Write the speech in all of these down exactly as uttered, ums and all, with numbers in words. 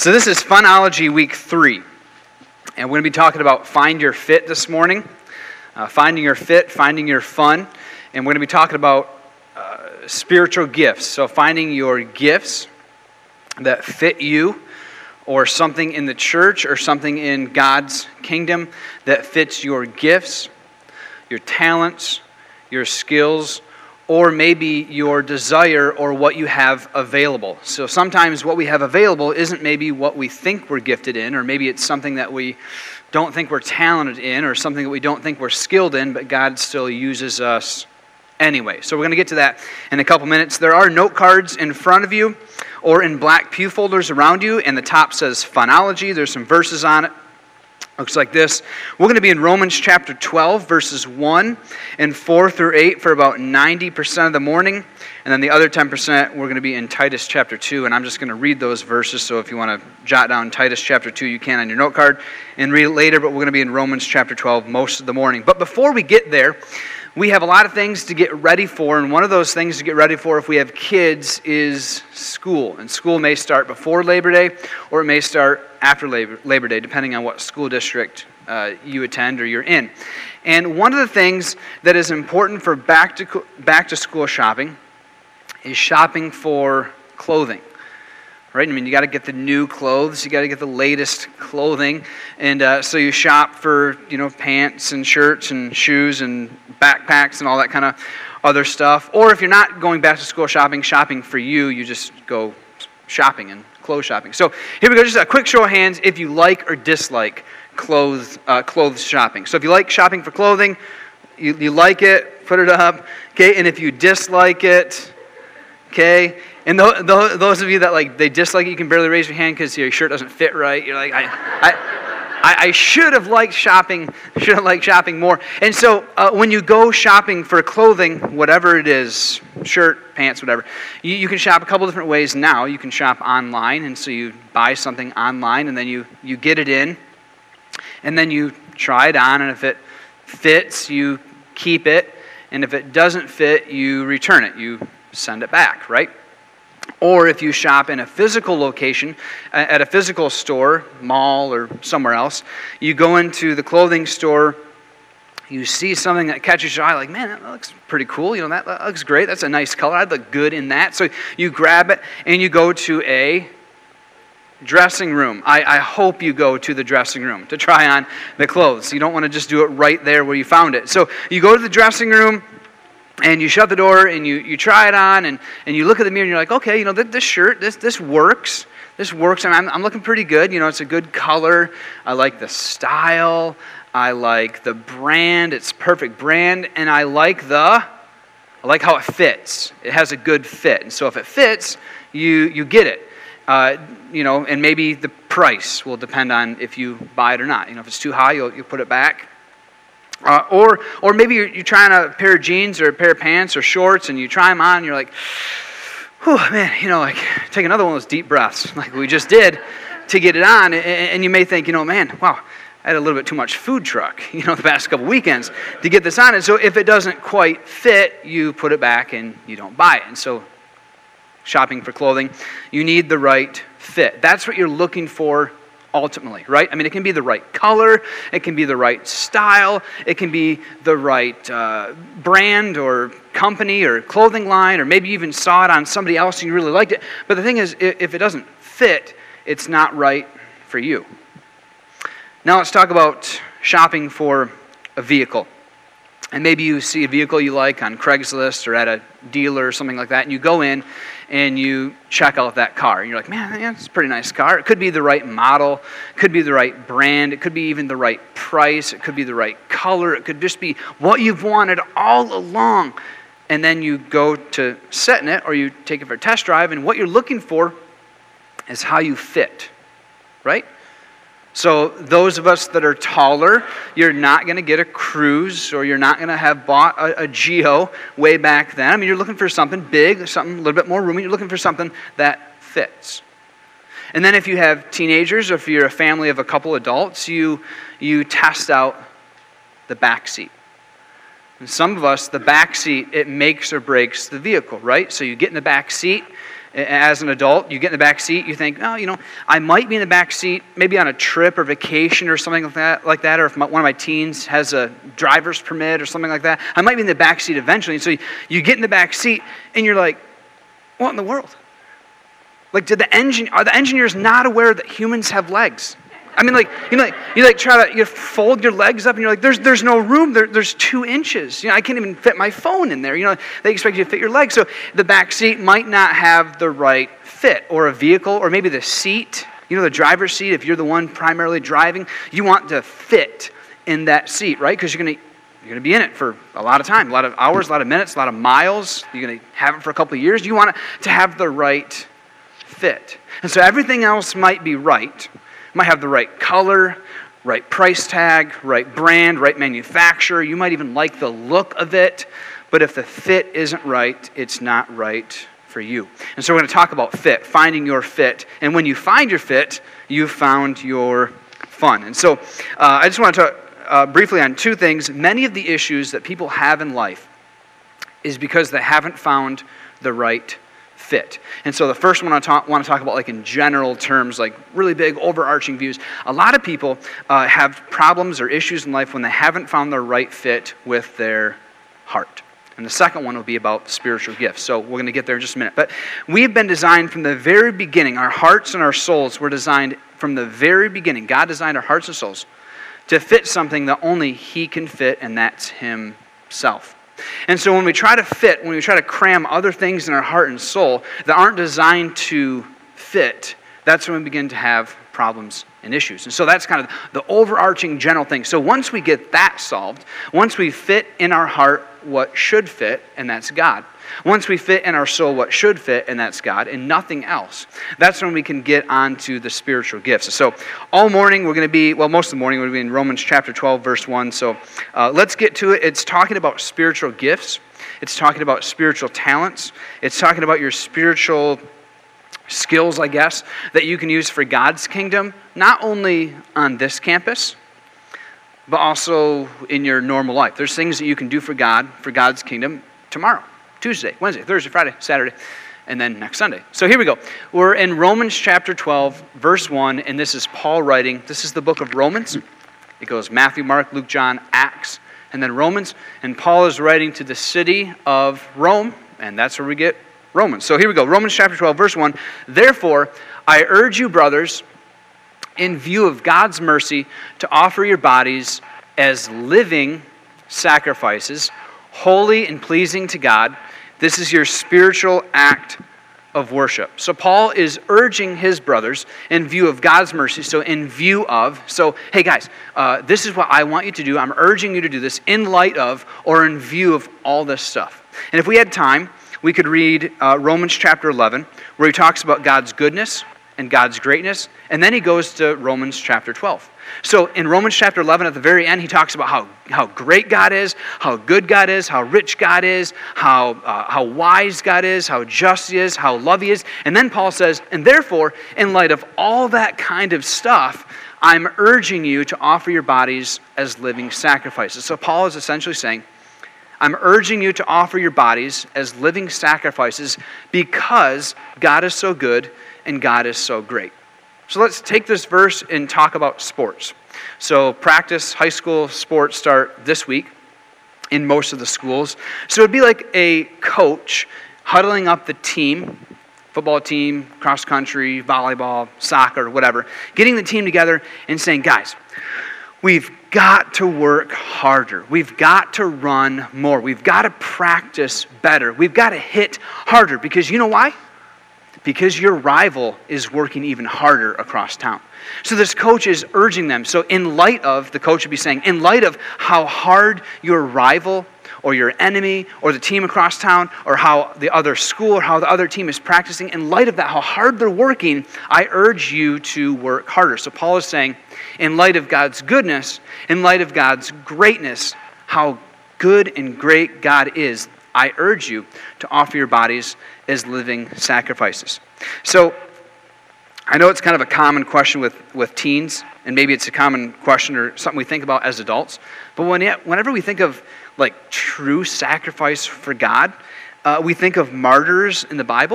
So this is Funology Week three, and we're going to be talking about Find Your Fit this morning. Uh, finding your fit, finding your fun, and we're going to be talking about uh, spiritual gifts. So finding your gifts that fit you, or something in the church, or something in God's kingdom that fits your gifts, your talents, your skills, or maybe your desire or what you have available. So sometimes what we have available isn't maybe what we think we're gifted in, or maybe it's something that we don't think we're talented in, or something that we don't think we're skilled in, but God still uses us anyway. So we're going to get to that in a couple minutes. There are note cards in front of you, or in black pew folders around you, and the top says Funology. There's some verses on it. Looks like this. We're going to be in Romans chapter twelve, verses one and four through eight for about ninety percent of the morning. And then the other ten percent, we're going to be in Titus chapter two. And I'm just going to read those verses. So if you want to jot down Titus chapter two, you can on your note card and read it later. But we're going to be in Romans chapter twelve most of the morning. But before we get there, we have a lot of things to get ready for, and one of those things to get ready for if we have kids is school. And school may start before Labor Day, or it may start after Labor, Labor Day, depending on what school district uh, you attend or you're in. And one of the things that is important for back to back to school shopping is shopping for clothing. Right? I mean, you got to get the new clothes, you got to get the latest clothing, and uh, so you shop for, you know, pants and shirts and shoes and backpacks and all that kind of other stuff. Or if you're not going back to school shopping, shopping for you, you just go shopping and clothes shopping. So here we go, just a quick show of hands if you like or dislike clothes uh, clothes shopping. So if you like shopping for clothing, you, you like it, put it up, okay? And if you dislike it, okay? And th- th- those of you that like they dislike it, you can barely raise your hand because your shirt doesn't fit right. You're like, I, I, I should have liked shopping. Should have liked shopping more. And so, uh, when you go shopping for clothing, whatever it is, shirt, pants, whatever, you, you can shop a couple different ways now. You can shop online, and so you buy something online, and then you you get it in, and then you try it on, and if it fits, you keep it, and if it doesn't fit, you return it. You send it back, right? Or if you shop in a physical location, at a physical store, mall, or somewhere else, you go into the clothing store, you see something that catches your eye, like, man, that looks pretty cool, you know, that, that looks great, that's a nice color, I'd look good in that. So you grab it, and you go to a dressing room. I, I hope you go to the dressing room to try on the clothes. You don't want to just do it right there where you found it. So you go to the dressing room, and you shut the door, and you, you try it on, and, and you look at the mirror, and you're like, okay, you know, this, this shirt, this this works. This works. I'm, I'm looking pretty good. You know, it's a good color. I like the style. I like the brand. It's perfect brand. And I like the, I like how it fits. It has a good fit. And so if it fits, you you get it. Uh, you know, and maybe the price will depend on if you buy it or not. You know, if it's too high, you'll, you'll put it back. Uh, or or maybe you're, you're trying a pair of jeans or a pair of pants or shorts, and you try them on, and you're like, whew, man, you know, like, take another one of those deep breaths, like we just did, to get it on. And, and you may think, you know, man, wow, I had a little bit too much food truck, you know, the past couple weekends to get this on. And so if it doesn't quite fit, you put it back and you don't buy it. And so shopping for clothing, you need the right fit. That's what you're looking for ultimately, right? I mean, it can be the right color, it can be the right style, it can be the right uh, brand or company or clothing line, or maybe you even saw it on somebody else and you really liked it. But the thing is, if it doesn't fit, it's not right for you. Now let's talk about shopping for a vehicle. And maybe you see a vehicle you like on Craigslist or at a dealer or something like that, and you go in and you check out that car. And you're like, man, yeah, it's a pretty nice car. It could be the right model. It could be the right brand. It could be even the right price. It could be the right color. It could just be what you've wanted all along. And then you go to sit in it, or you take it for a test drive, and what you're looking for is how you fit, right? So those of us that are taller, you're not going to get a Cruze, or you're not going to have bought a, a Geo way back then. I mean, you're looking for something big, something a little bit more roomy. You're looking for something that fits. And then if you have teenagers, or if you're a family of a couple adults, you you test out the back seat. And some of us, the back seat, it makes or breaks the vehicle, right? So you get in the back seat, as an adult, you get in the back seat, you think, oh, you know, I might be in the back seat, maybe on a trip or vacation or something like that, like that or if my, one of my teens has a driver's permit or something like that, I might be in the back seat eventually. And so you, you get in the back seat, and you're like, what in the world? Like, did the engine, are the engineers not aware that humans have legs? I mean, like, you know, like, you like try to you fold your legs up, and you're like, there's there's no room. There, there's two inches. You know, I can't even fit my phone in there. You know, they expect you to fit your legs. So the back seat might not have the right fit, or a vehicle, or maybe the seat. You know, the driver's seat. If you're the one primarily driving, you want to fit in that seat, right? Because you're gonna you're gonna be in it for a lot of time, a lot of hours, a lot of minutes, a lot of miles. You're gonna have it for a couple of years. You want it to have the right fit, and so everything else might be right. Might have the right color, right price tag, right brand, right manufacturer. You might even like the look of it, but if the fit isn't right, it's not right for you. And so we're going to talk about fit, finding your fit. And when you find your fit, you've found your fun. And so uh, I just want to talk uh, briefly on two things. Many of the issues that people have in life is because they haven't found the right fit. And so the first one I talk, want to talk about, like in general terms, like really big overarching views. A lot of people uh, have problems or issues in life when they haven't found the right fit with their heart. And the second one will be about spiritual gifts. So we're going to get there in just a minute. But we've been designed from the very beginning. Our hearts and our souls were designed from the very beginning. God designed our hearts and souls to fit something that only He can fit, and that's Himself. And so when we try to fit, when we try to cram other things in our heart and soul that aren't designed to fit, that's when we begin to have problems and issues. And so that's kind of the overarching general thing. So once we get that solved, once we fit in our heart what should fit, and that's God. Once we fit in our soul what should fit, and that's God, and nothing else, that's when we can get onto the spiritual gifts. So all morning we're going to be, well, most of the morning we're going to be in Romans chapter twelve, verse one. So uh, let's get to it. It's talking about spiritual gifts. It's talking about spiritual talents. It's talking about your spiritual skills, I guess, that you can use for God's kingdom, not only on this campus, but also in your normal life. There's things that you can do for God, for God's kingdom, tomorrow, Tuesday, Wednesday, Thursday, Friday, Saturday, and then next Sunday. So here we go. We're in Romans chapter twelve, verse one, and this is Paul writing. This is the book of Romans. It goes Matthew, Mark, Luke, John, Acts, and then Romans. And Paul is writing to the city of Rome, and that's where we get Romans. So here we go. Romans chapter twelve, verse one. Therefore, I urge you, brothers, in view of God's mercy, to offer your bodies as living sacrifices, holy and pleasing to God. This is your spiritual act of worship. So Paul is urging his brothers in view of God's mercy, so in view of, so hey guys, uh, this is what I want you to do. I'm urging you to do this in light of or in view of all this stuff. And if we had time, we could read uh, Romans chapter eleven, where he talks about God's goodness and God's greatness, and then he goes to Romans chapter twelve. So in Romans chapter eleven, at the very end, he talks about how, how great God is, how good God is, how rich God is, how, uh, how wise God is, how just He is, how loving He is. And then Paul says, and therefore, in light of all that kind of stuff, I'm urging you to offer your bodies as living sacrifices. So Paul is essentially saying, I'm urging you to offer your bodies as living sacrifices because God is so good and God is so great. So let's take this verse and talk about sports. So practice, high school sports start this week in most of the schools. So it'd be like a coach huddling up the team, football team, cross country, volleyball, soccer, whatever, getting the team together and saying, guys, we've got to work harder. We've got to run more. We've got to practice better. We've got to hit harder because you know why? Because your rival is working even harder across town. So this coach is urging them. So in light of, the coach would be saying, in light of how hard your rival or your enemy or the team across town or how the other school or how the other team is practicing, in light of that, how hard they're working, I urge you to work harder. So Paul is saying, in light of God's goodness, in light of God's greatness, how good and great God is, I urge you to offer your bodies as living sacrifices. So I know it's kind of a common question with, with teens, and maybe it's a common question or something we think about as adults, but when, whenever we think of like true sacrifice for God, uh, we think of martyrs in the Bible,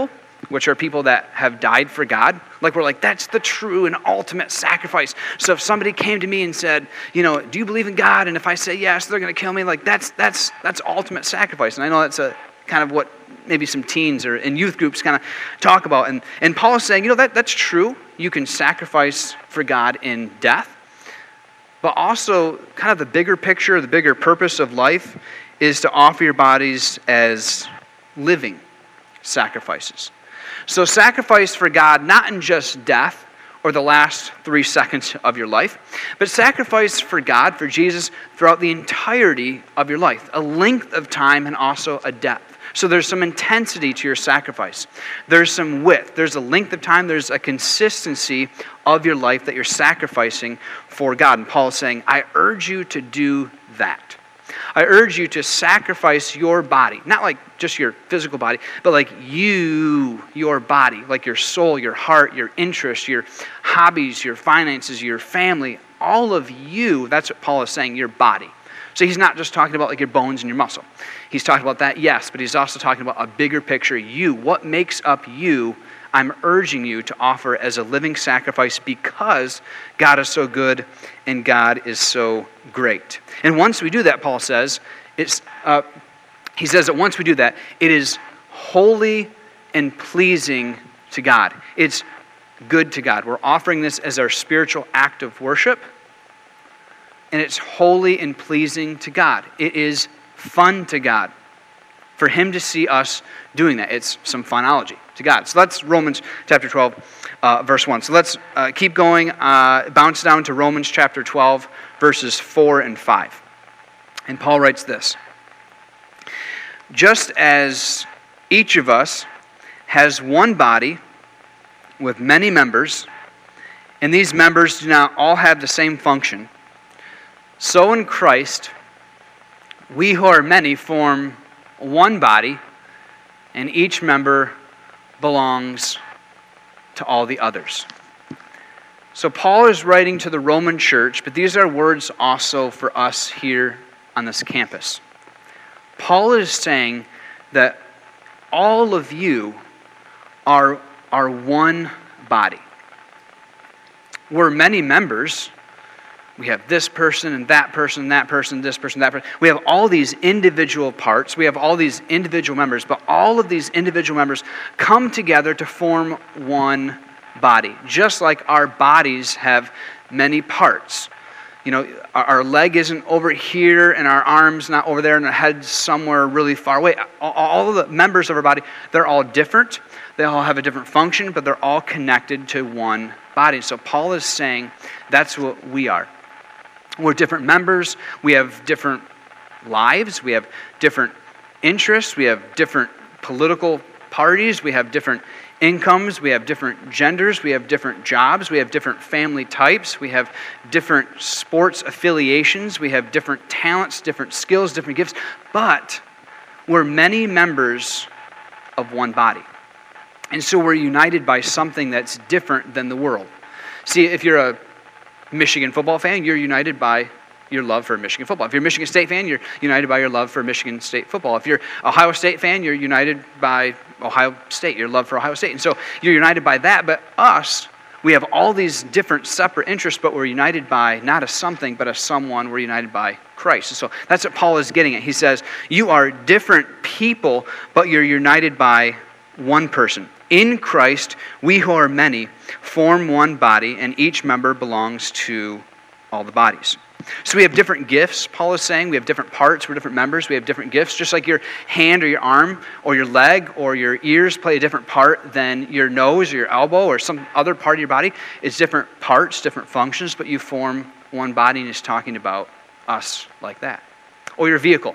which are people that have died for God. Like we're like, that's the true and ultimate sacrifice. So if somebody came to me and said, you know, do you believe in God? And if I say yes, they're going to kill me. Like that's that's that's ultimate sacrifice. And I know that's a kind of what maybe some teens or in youth groups kind of talk about. And and Paul is saying, you know, that that's true. You can sacrifice for God in death. But also, kind of the bigger picture, the bigger purpose of life is to offer your bodies as living sacrifices. So sacrifice for God, not in just death or the last three seconds of your life, but sacrifice for God, for Jesus, throughout the entirety of your life, a length of time and also a depth. So there's some intensity to your sacrifice. There's some width. There's a length of time. There's a consistency of your life that you're sacrificing for God. And Paul is saying, I urge you to do that. I urge you to sacrifice your body. Not like just your physical body, but like you, your body, like your soul, your heart, your interests, your hobbies, your finances, your family, all of you. That's what Paul is saying, your body. So he's not just talking about like your bones and your muscle. He's talking about that, yes, but he's also talking about a bigger picture, you. What makes up you, I'm urging you to offer as a living sacrifice because God is so good and God is so great. And once we do that, Paul says, it's uh, he says that once we do that, it is holy and pleasing to God. It's good to God. We're offering this as our spiritual act of worship. And it's holy and pleasing to God. It is fun to God for Him to see us doing that. It's some funology to God. So that's Romans chapter twelve, uh, verse one. So let's uh, keep going, uh, bounce down to Romans chapter twelve, verses four and five. And Paul writes this: just as each of us has one body with many members, and these members do not all have the same function, so in Christ, we who are many form one body, and each member belongs to all the others. So Paul is writing to the Roman church, but these are words also for us here on this campus. Paul is saying that all of you are, are one body. We're many members. We have this person and that person, that person, this person, that person. We have all these individual parts. We have all these individual members, but all of these individual members come together to form one body. Just like our bodies have many parts. You know, our, our leg isn't over here and our arm's not over there and our head's somewhere really far away. All, all of the members of our body, they're all different. They all have a different function, but they're all connected to one body. So Paul is saying that's what we are. We're different members, we have different lives, we have different interests, we have different political parties, we have different incomes, we have different genders, we have different jobs, we have different family types, we have different sports affiliations, we have different talents, different skills, different gifts, but we're many members of one body. And so we're united by something that's different than the world. See, if you're a Michigan football fan, you're united by your love for Michigan football. If you're a Michigan State fan, you're united by your love for Michigan State football. If you're an Ohio State fan, you're united by Ohio State, your love for Ohio State. And so you're united by that, but us, we have all these different separate interests, but we're united by not a something, but a someone. We're united by Christ. And so that's what Paul is getting at. He says, you are different people, but you're united by one person. In Christ, we who are many form one body, and each member belongs to all the bodies. So we have different gifts, Paul is saying. We have different parts, we're different members, we have different gifts. Just like your hand or your arm or your leg or your ears play a different part than your nose or your elbow or some other part of your body. It's different parts, different functions, but you form one body, and he's talking about us like that. Or your vehicle.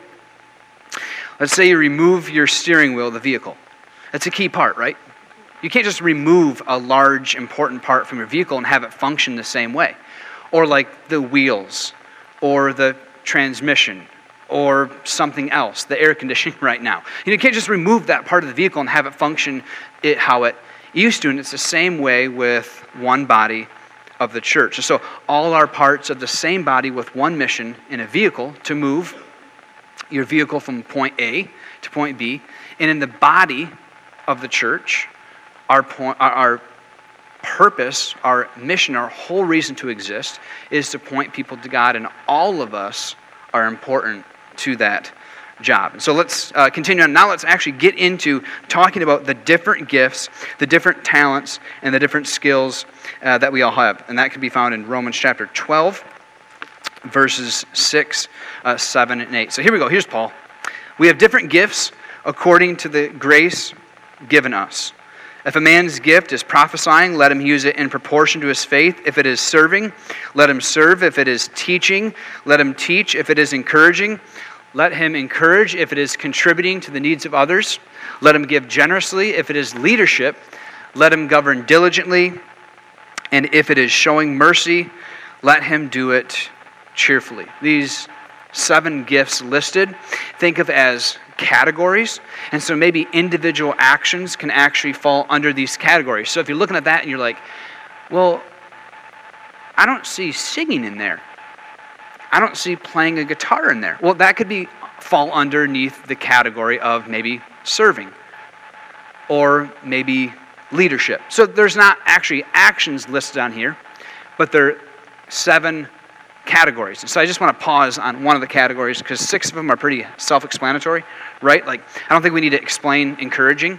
Let's say you remove your steering wheel of the vehicle. That's a key part, right? You can't just remove a large, important part from your vehicle and have it function the same way. Or like the wheels, or the transmission, or something else, the air conditioning right now. You know, you can't just remove that part of the vehicle and have it function it how it used to. And it's the same way with one body of the church. And so all our parts of the same body with one mission in a vehicle to move your vehicle from point A to point B. And in the body of the church, our point, our, our purpose, our mission, our whole reason to exist is to point people to God, and all of us are important to that job. And so let's uh, continue on. Now let's actually get into talking about the different gifts, the different talents, and the different skills uh, that we all have. And that can be found in Romans chapter twelve, verses six, uh, seven, and eight. So here we go. Here's Paul. We have different gifts according to the grace given us. If a man's gift is prophesying, let him use it in proportion to his faith. If it is serving, let him serve. If it is teaching, let him teach. If it is encouraging, let him encourage. If it is contributing to the needs of others, let him give generously. If it is leadership, let him govern diligently. And if it is showing mercy, let him do it cheerfully. These seven gifts listed, think of as categories, and so maybe individual actions can actually fall under these categories. So if you're looking at that and you're like, well, I don't see singing in there. I don't see playing a guitar in there. Well, that could be fall underneath the category of maybe serving or maybe leadership. So there's not actually actions listed on here, but there are seven categories. And so I just want to pause on one of the categories because six of them are pretty self-explanatory, right? Like, I don't think we need to explain encouraging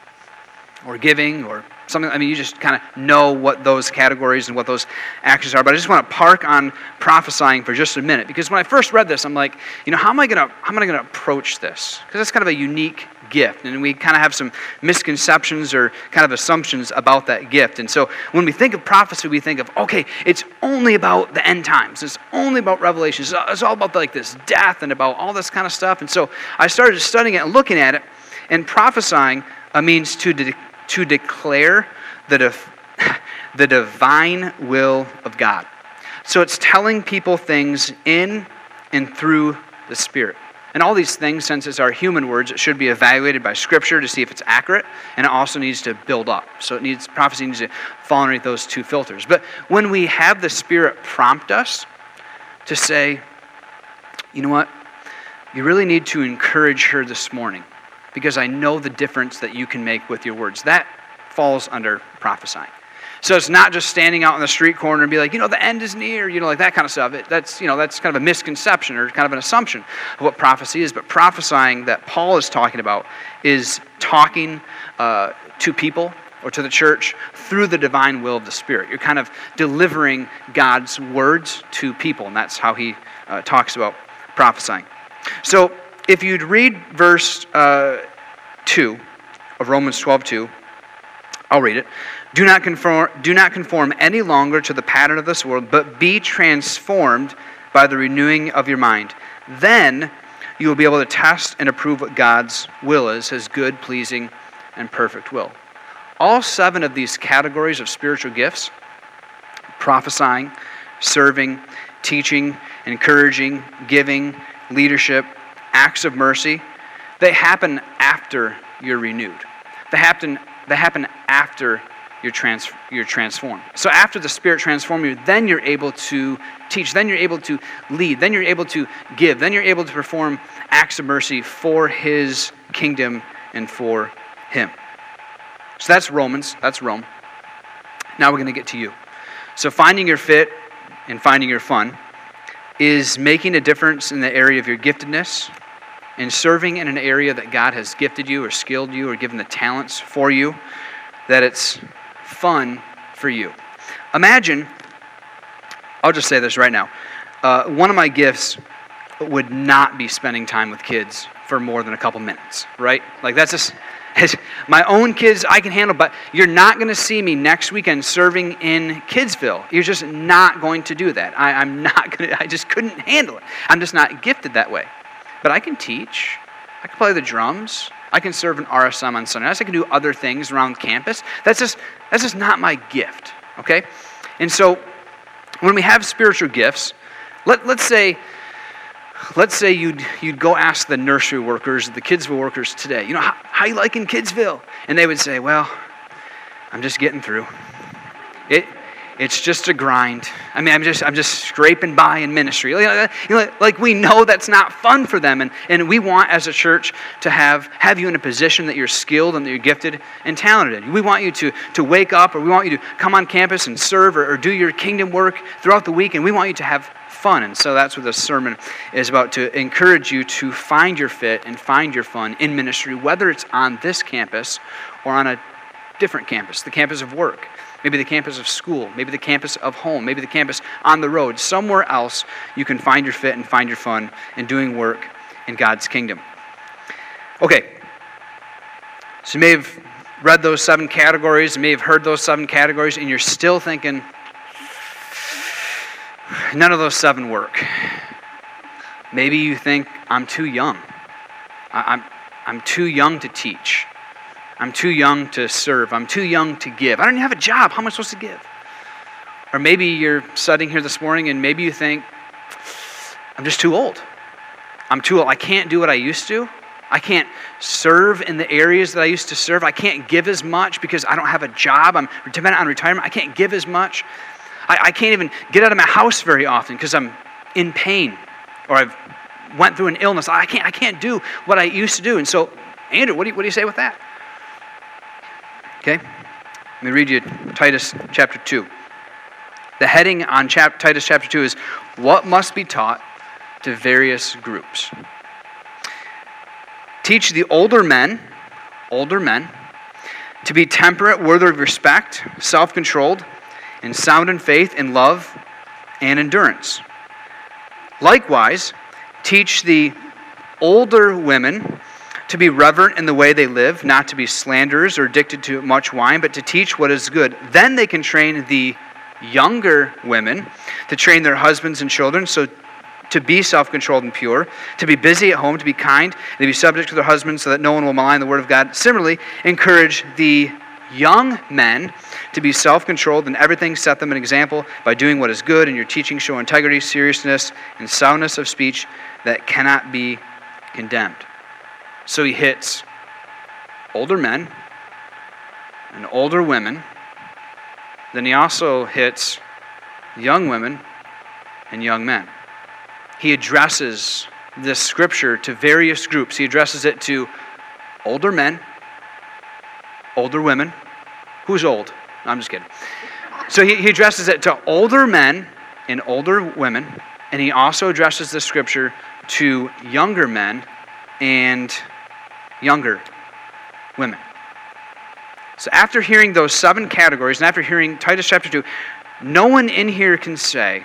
or giving or something. I mean, you just kind of know what those categories and what those actions are. But I just want to park on prophesying for just a minute because when I first read this, I'm like, you know, how am I going to how am I going to approach this? Because it's kind of a unique gift, and we kind of have some misconceptions or kind of assumptions about that gift. And so when we think of prophecy, we think of, okay, it's only about the end times. It's only about Revelation. It's all about like this death and about all this kind of stuff. And so I started studying it and looking at it, and prophesying uh, means to de- to declare the def- the divine will of God. So it's telling people things in and through the Spirit. And all these things, since it's our human words, it should be evaluated by Scripture to see if it's accurate, and it also needs to build up. So it needs prophecy needs to fall underneath those two filters. But when we have the Spirit prompt us to say, you know what, you really need to encourage her this morning, because I know the difference that you can make with your words. That falls under prophesying. So it's not just standing out on the street corner and be like, you know, the end is near, you know, like that kind of stuff. It, that's, you know, that's kind of a misconception or kind of an assumption of what prophecy is. But prophesying that Paul is talking about is talking uh, to people or to the church through the divine will of the Spirit. You're kind of delivering God's words to people, and that's how he uh, talks about prophesying. So if you'd read verse uh, two of Romans twelve two, I'll read it. Do not conform, do not conform any longer to the pattern of this world, but be transformed by the renewing of your mind. Then you will be able to test and approve what God's will is, his good, pleasing, and perfect will. All seven of these categories of spiritual gifts, prophesying, serving, teaching, encouraging, giving, leadership, acts of mercy, they happen after you're renewed. They happen, they happen after you're, trans, you're transformed. So after the Spirit transforms you, then you're able to teach, then you're able to lead, then you're able to give, then you're able to perform acts of mercy for his kingdom and for him. So that's Romans, that's Rome. Now we're going to get to you. So finding your fit and finding your fun is making a difference in the area of your giftedness and serving in an area that God has gifted you or skilled you or given the talents for you, that it's fun for you. Imagine, I'll just say this right now, uh, one of my gifts would not be spending time with kids for more than a couple minutes, right? Like that's just, my own kids I can handle, but you're not going to see me next weekend serving in Kidsville. You're just not going to do that. I, I'm not going to, I just couldn't handle it. I'm just not gifted that way. But I can teach, I can play the drums, I can serve an R S M on Sunday nights, I can do other things around campus. That's just that's just not my gift, okay? And so when we have spiritual gifts, let, let's say let's say you'd you'd go ask the nursery workers, the Kidsville workers today, you know, how, how you liking Kidsville? And they would say, well, I'm just getting through. It it's just a grind. I mean, I'm just I'm just scraping by in ministry. You know, like we know that's not fun for them, and, and we want as a church to have have you in a position that you're skilled and that you're gifted and talented in. We want you to to wake up, or we want you to come on campus and serve or, or do your kingdom work throughout the week, and we want you to have fun. And so that's what this sermon is about, to encourage you to find your fit and find your fun in ministry, whether it's on this campus or on a different campus, the campus of work, maybe the campus of school, maybe the campus of home, maybe the campus on the road. Somewhere else you can find your fit and find your fun in doing work in God's kingdom. Okay, so you may have read those seven categories, you may have heard those seven categories, and you're still thinking, none of those seven work. Maybe you think, I'm too young. I'm, I'm too young to teach. I'm too young to serve. I'm too young to give. I don't even have a job. How am I supposed to give? Or maybe you're sitting here this morning and maybe you think, I'm just too old. I'm too old. I can't do what I used to. I can't serve in the areas that I used to serve. I can't give as much because I don't have a job. I'm dependent on retirement. I can't give as much. I, I can't even get out of my house very often because I'm in pain or I've went through an illness. I can't, I can't do what I used to do. And so, Andrew, what do you, what do you say with that? Okay, let me read you Titus chapter two. The heading on chap- Titus chapter two is, what must be taught to various groups. Teach the older men, older men, to be temperate, worthy of respect, self-controlled, and sound in faith, in love, and endurance. Likewise, teach the older women to be reverent in the way they live, not to be slanderers or addicted to much wine, but to teach what is good. Then they can train the younger women to train their husbands and children, so to be self-controlled and pure, to be busy at home, to be kind, to be subject to their husbands so that no one will malign the word of God. Similarly, encourage the young men to be self-controlled in everything. Set them an example by doing what is good. In your teaching, show integrity, seriousness, and soundness of speech that cannot be condemned. So he hits older men and older women. Then he also hits young women and young men. He addresses this scripture to various groups. He addresses it to older men, older women. Who's old? No, I'm just kidding. So he, he addresses it to older men and older women, and he also addresses the scripture to younger men and younger women. So after hearing those seven categories, and after hearing Titus chapter two, no one in here can say,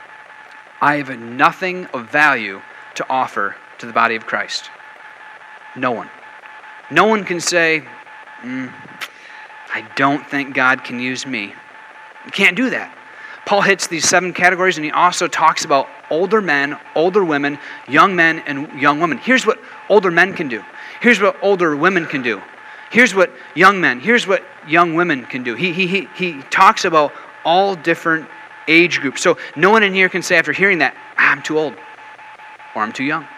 I have nothing of value to offer to the body of Christ. No one. No one can say, mm, I don't think God can use me. You can't do that. Paul hits these seven categories, and he also talks about older men, older women, young men, and young women. Here's what older men can do. Here's what older women can do. Here's what young men, here's what young women can do. He, he, he, he talks about all different age groups. So no one in here can say after hearing that, I'm too old or I'm too young.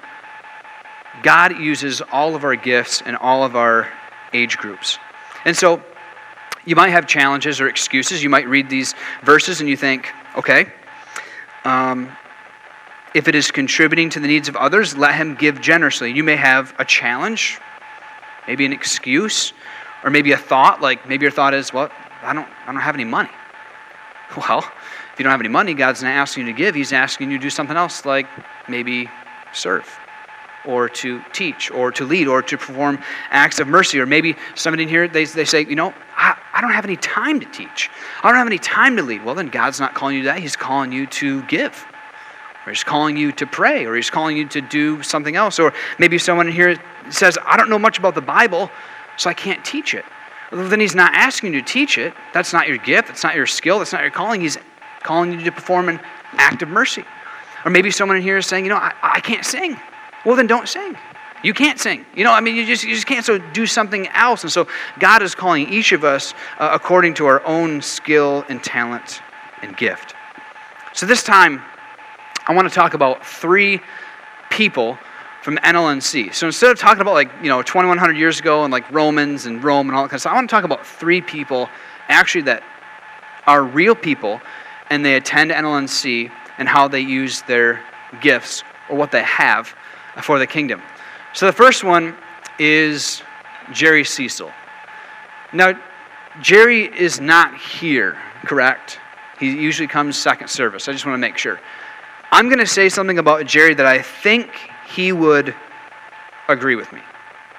God uses all of our gifts and all of our age groups. And so you might have challenges or excuses. You might read these verses and you think, okay, um, if it is contributing to the needs of others, let him give generously. You may have a challenge, maybe an excuse, or maybe a thought, like maybe your thought is, well, I don't, I don't have any money. Well, if you don't have any money, God's not asking you to give. He's asking you to do something else, like maybe serve, or to teach, or to lead, or to perform acts of mercy. Or maybe somebody in here, they, they say, you know, I, I don't have any time to teach. I don't have any time to lead. Well, then God's not calling you to that. He's calling you to give. Or he's calling you to pray, or he's calling you to do something else. Or maybe someone in here says, I don't know much about the Bible, so I can't teach it. Well, then he's not asking you to teach it. That's not your gift. That's not your skill. That's not your calling. He's calling you to perform an act of mercy. Or maybe someone in here is saying, you know, I, I can't sing. Well, then don't sing. You can't sing. You know, I mean, you just you just can't. So do something else. And so God is calling each of us uh, according to our own skill and talent and gift. So this time, I want to talk about three people from N L N C. So instead of talking about like, you know, twenty-one hundred years ago and like Romans and Rome and all that kind of stuff, I want to talk about three people actually that are real people, and they attend N L N C and how they use their gifts or what they have for the kingdom. So the first one is Jerry Cecil. Now, Jerry is not here, correct? He usually comes second service. I just want to make sure. I'm going to say something about Jerry that I think he would agree with me.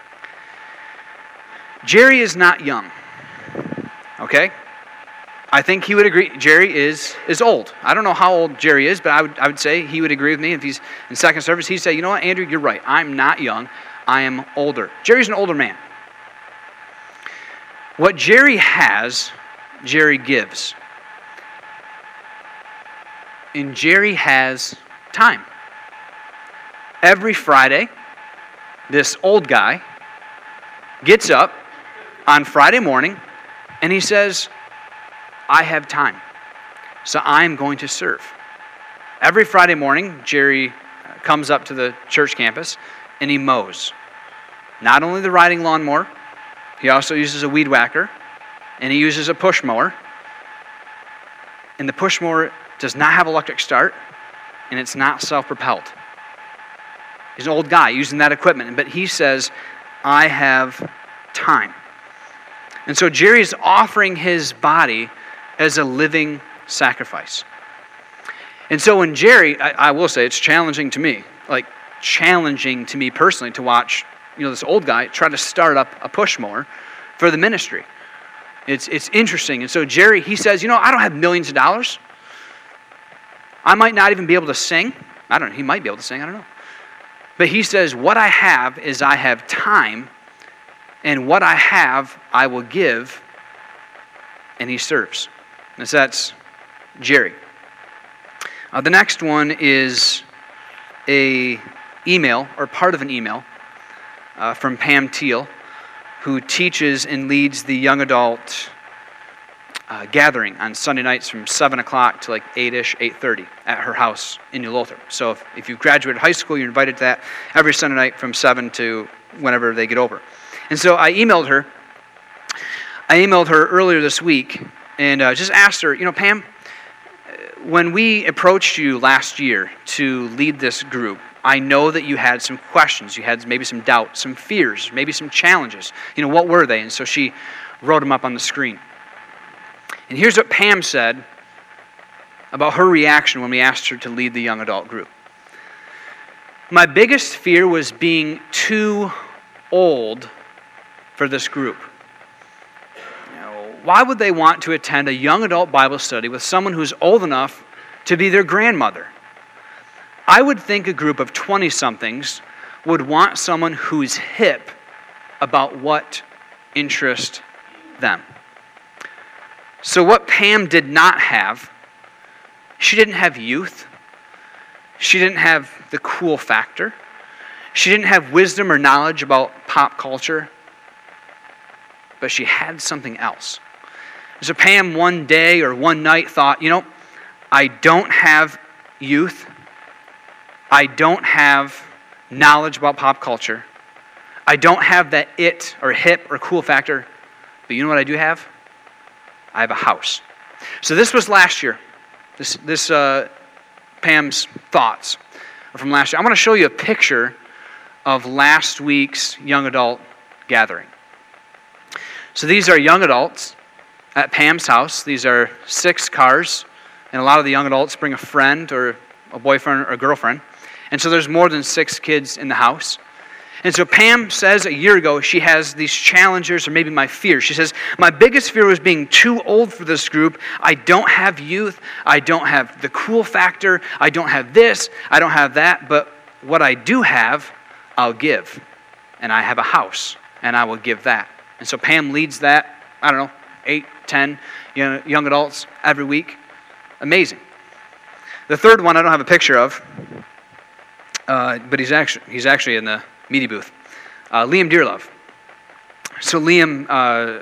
Jerry is not young, okay? I think he would agree. Jerry is is old. I don't know how old Jerry is, but I would I would say he would agree with me. If he's in second service, he'd say, you know what, Andrew, you're right. I'm not young. I am older. Jerry's an older man. What Jerry has, Jerry gives. And Jerry has time. Every Friday, this old guy gets up on Friday morning and he says, I have time, so I'm going to serve. Every Friday morning, Jerry comes up to the church campus and he mows. Not only the riding lawnmower, he also uses a weed whacker and he uses a push mower. And the push mower does not have electric start and it's not self-propelled. He's an old guy using that equipment, but he says, I have time. And so Jerry is offering his body as a living sacrifice. And so when Jerry, I, I will say it's challenging to me, like challenging to me personally to watch, you know, this old guy try to start up a push mower for the ministry. It's it's interesting. And so Jerry, he says, you know, I don't have millions of dollars. I might not even be able to sing. I don't know, he might be able to sing, I don't know. But he says, what I have is I have time, and what I have I will give, and he serves. And so that's Jerry. Uh, the next one is a email, or part of an email, uh, from Pam Teal, who teaches and leads the young adult uh, gathering on Sunday nights from seven o'clock to like eight-ish, eight thirty at her house in New Lother. So if, if you've graduated high school, you're invited to that every Sunday night from seven to whenever they get over. And so I emailed her. I emailed her earlier this week and uh, just asked her, you know, Pam, when we approached you last year to lead this group, I know that you had some questions. You had maybe some doubts, some fears, maybe some challenges. You know, what were they? And so she wrote them up on the screen. And here's what Pam said about her reaction when we asked her to lead the young adult group. My biggest fear was being too old for this group. Why would they want to attend a young adult Bible study with someone who's old enough to be their grandmother? I would think a group of twenty-somethings would want someone who's hip about what interests them. So what Pam did not have, she didn't have youth. She didn't have the cool factor. She didn't have wisdom or knowledge about pop culture. But she had something else. So Pam one day or one night thought, you know, I don't have youth. I don't have knowledge about pop culture. I don't have that it or hip or cool factor. But you know what I do have? I have a house. So this was last year. This, this uh, Pam's thoughts are from last year. I want to show you a picture of last week's young adult gathering. So these are young adults at Pam's house. These are six cars, and a lot of the young adults bring a friend or a boyfriend or a girlfriend. And so there's more than six kids in the house. And so Pam says a year ago she has these challenges, or maybe my fear. She says, my biggest fear was being too old for this group. I don't have youth. I don't have the cool factor. I don't have this. I don't have that. But what I do have, I'll give. And I have a house, and I will give that. And so Pam leads that, I don't know, eight, ten young, young adults every week. Amazing. The third one I don't have a picture of, uh, but he's actually he's actually in the media booth. Uh, Liam Dearlove. So Liam, uh,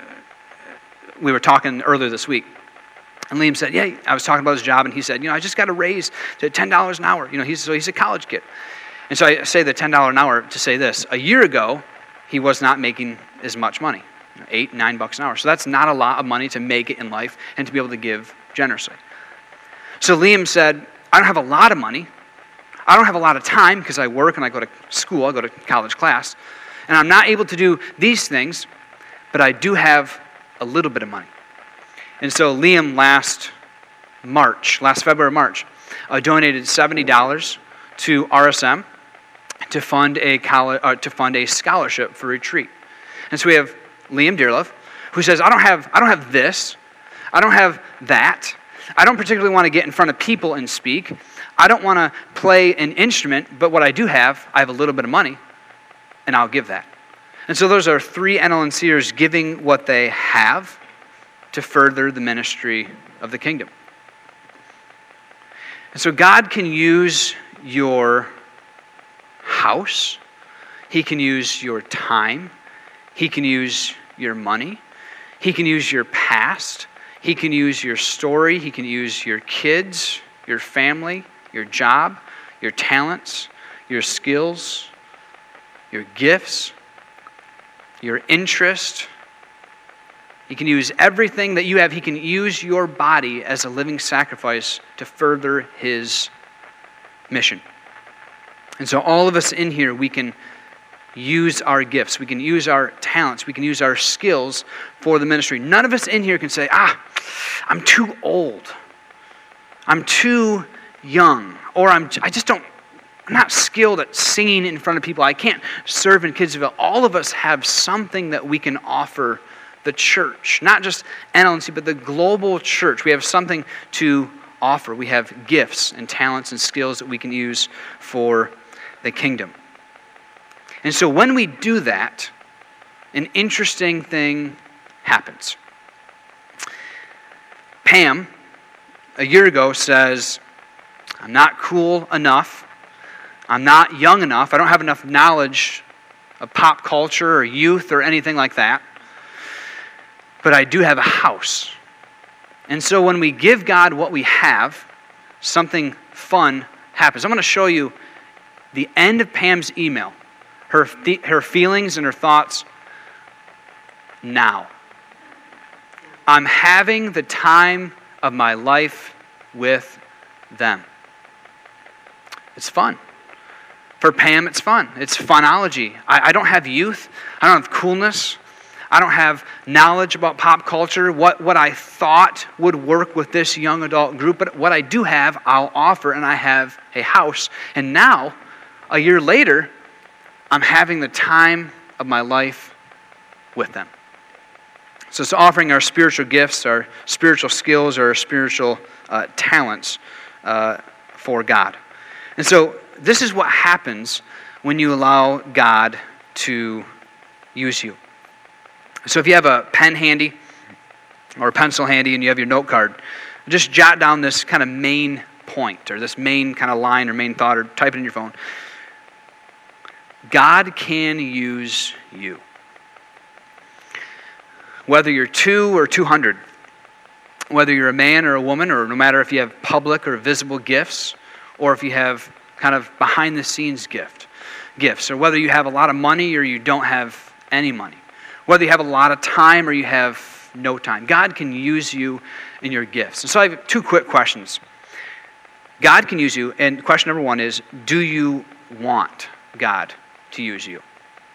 we were talking earlier this week, and Liam said, yeah, I was talking about his job, and he said, you know, I just got a raise to ten dollars an hour. You know, he's so he's a college kid. And so I say the ten dollars an hour to say this. A year ago, he was not making as much money. eight, nine bucks an hour. So that's not a lot of money to make it in life and to be able to give generously. So Liam said, I don't have a lot of money. I don't have a lot of time because I work and I go to school, I go to college class, and I'm not able to do these things, but I do have a little bit of money. And so Liam last March, last February, March, uh, donated seventy dollars to R S M to fund a college, uh, to fund a scholarship for retreat. And so we have Liam Dearlove, who says, I don't have, I don't have this, I don't have that, I don't particularly want to get in front of people and speak, I don't want to play an instrument, but what I do have, I have a little bit of money, and I'll give that. And so those are three NLNCers giving what they have to further the ministry of the kingdom. And so God can use your house, He can use your time, He can use your money, He can use your past, He can use your story, He can use your kids, your family, your job, your talents, your skills, your gifts, your interest. He can use everything that you have. He can use your body as a living sacrifice to further His mission. And so all of us in here, we can use our gifts. We can use our talents. We can use our skills for the ministry. None of us in here can say, ah, I'm too old. I'm too young. Or I'm, I just don't, I'm not skilled at singing in front of people. I can't serve in Kidsville. All of us have something that we can offer the church. Not just N L N C, but the global church. We have something to offer. We have gifts and talents and skills that we can use for the kingdom. And so when we do that, an interesting thing happens. Pam, a year ago, says, I'm not cool enough. I'm not young enough. I don't have enough knowledge of pop culture or youth or anything like that. But I do have a house. And so when we give God what we have, something fun happens. I'm going to show you the end of Pam's email, her, her feelings and her thoughts now. I'm having the time of my life with them. It's fun. For Pam, it's fun. It's funology. I, I don't have youth. I don't have coolness. I don't have knowledge about pop culture, what, what I thought would work with this young adult group, but what I do have, I'll offer, and I have a house. And now, a year later, I'm having the time of my life with them. So it's offering our spiritual gifts, our spiritual skills, our spiritual uh, talents uh, for God. And so this is what happens when you allow God to use you. So if you have a pen handy or a pencil handy and you have your note card, just jot down this kind of main point or this main kind of line or main thought or type it in your phone. God can use you. Whether you're two or two hundred, whether you're a man or a woman, or no matter if you have public or visible gifts, or if you have kind of behind the scenes gift, gifts, or whether you have a lot of money or you don't have any money. Whether you have a lot of time or you have no time. God can use you in your gifts. And so I have two quick questions. God can use you, and question number one is, do you want God to use you?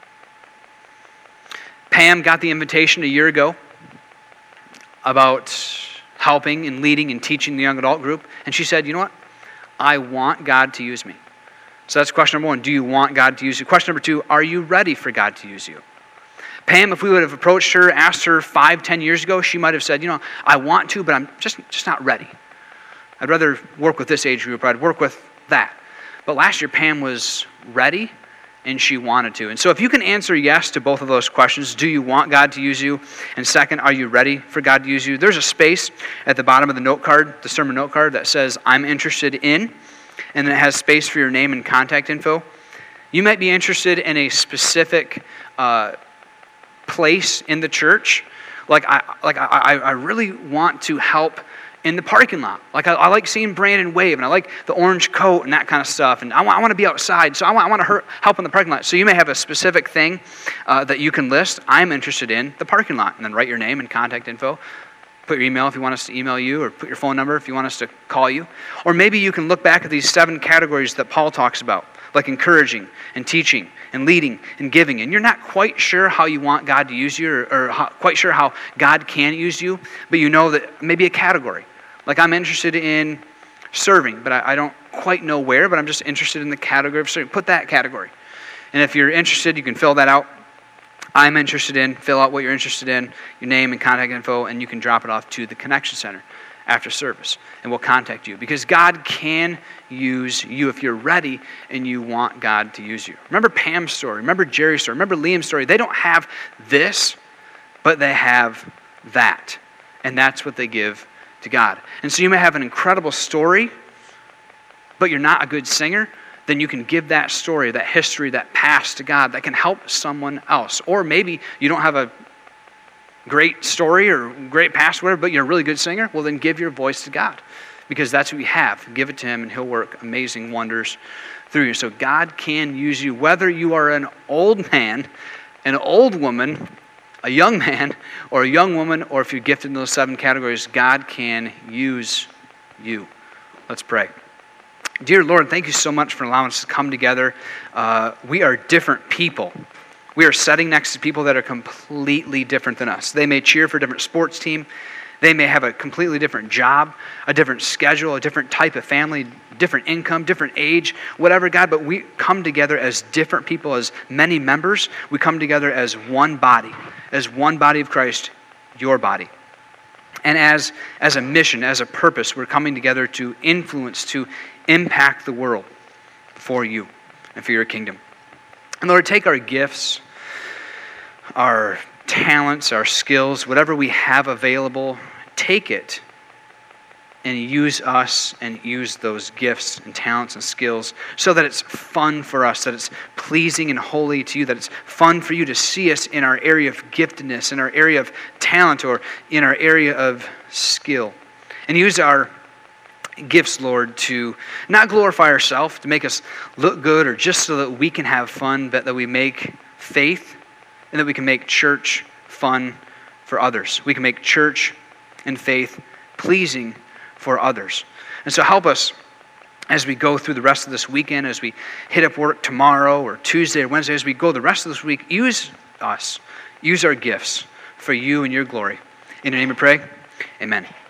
Pam got the invitation a year ago about helping and leading and teaching the young adult group, and she said, you know what? I want God to use me. So that's question number one. Do you want God to use you? Question number two, are you ready for God to use you? Pam, if we would have approached her, asked her five, ten years ago, she might have said, you know, I want to, but I'm just, just not ready. I'd rather work with this age group, or I'd work with that. But last year, Pam was ready, and she wanted to. And so if you can answer yes to both of those questions, do you want God to use you? And second, are you ready for God to use you? There's a space at the bottom of the note card, the sermon note card, that says, I'm interested in, and then it has space for your name and contact info. You might be interested in a specific uh, place in the church. Like I, like I, I really want to help in the parking lot. Like I, I like seeing Brandon wave, and I like the orange coat and that kind of stuff. And I want, I want to be outside, so I want, I want to help in the parking lot. So you may have a specific thing uh, that you can list. I'm interested in the parking lot, and then write your name and contact info. Put your email if you want us to email you, or put your phone number if you want us to call you. Or maybe you can look back at these seven categories that Paul talks about, like encouraging and teaching and leading and giving. And you're not quite sure how you want God to use you, or, or how, quite sure how God can use you, but you know that maybe a category. Like I'm interested in serving, but I, I don't quite know where, but I'm just interested in the category of serving. Put that category. And if you're interested, you can fill that out. I'm interested in, fill out what you're interested in, your name and contact info, and you can drop it off to the Connection Center after service, and we'll contact you. Because God can use you if you're ready and you want God to use you. Remember Pam's story, remember Jerry's story, remember Liam's story. They don't have this, but they have that. And that's what they give to God. And so you may have an incredible story, but you're not a good singer. Then you can give that story, that history, that past to God that can help someone else. Or maybe you don't have a great story or great past, whatever, but you're a really good singer. Well, then give your voice to God, because that's what you have. Give it to Him, and He'll work amazing wonders through you. So God can use you, whether you are an old man, an old woman, a young man, or a young woman, or if you're gifted in those seven categories. God can use you. Let's pray. Dear Lord, thank you so much for allowing us to come together. Uh, we are different people. We are sitting next to people that are completely different than us. They may cheer for a different sports team. They may have a completely different job, a different schedule, a different type of family, different income, different age, whatever, God. But we come together as different people, as many members. We come together as one body, as one body of Christ, your body. And as, as a mission, as a purpose, we're coming together to influence, to impact the world for you and for your kingdom. And Lord, take our gifts, our talents, our skills, whatever we have available, take it and use us and use those gifts and talents and skills so that it's fun for us, that it's pleasing and holy to you, that it's fun for you to see us in our area of giftedness, in our area of talent, or in our area of skill. And use our gifts, Lord, to not glorify ourselves, to make us look good, or just so that we can have fun, but that we make faith and that we can make church fun for others. We can make church and faith pleasing for others. And so help us as we go through the rest of this weekend, as we hit up work tomorrow or Tuesday or Wednesday, as we go the rest of this week, use us, use our gifts for you and your glory. In your name we pray, amen.